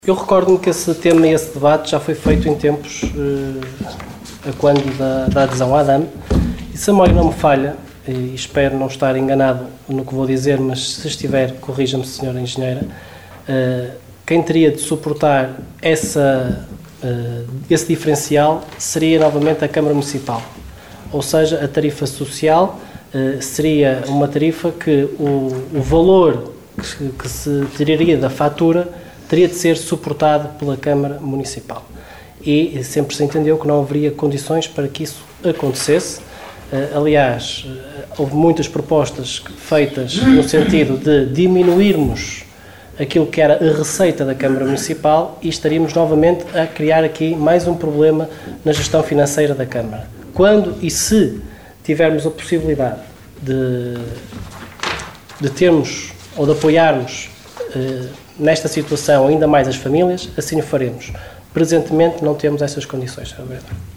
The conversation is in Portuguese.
Eu recordo-me que esse tema e esse debate já foi feito em tempos, a quando da adesão à ADAM, e se a memória não me falha, e espero não estar enganado no que vou dizer, mas se estiver, corrija-me, senhora engenheira, quem teria de suportar esse diferencial seria novamente a Câmara Municipal. Ou seja, a tarifa social seria uma tarifa que o valor que se tiraria da fatura teria de ser suportado pela Câmara Municipal. E sempre se entendeu que não haveria condições para que isso acontecesse. Aliás, houve muitas propostas feitas no sentido de diminuirmos aquilo que era a receita da Câmara Municipal e estaríamos novamente a criar aqui mais um problema na gestão financeira da Câmara. Quando e se tivermos a possibilidade de termos ou de apoiarmos nesta situação ainda mais as famílias, assim o faremos. Presentemente não temos essas condições, Sr. Vereador.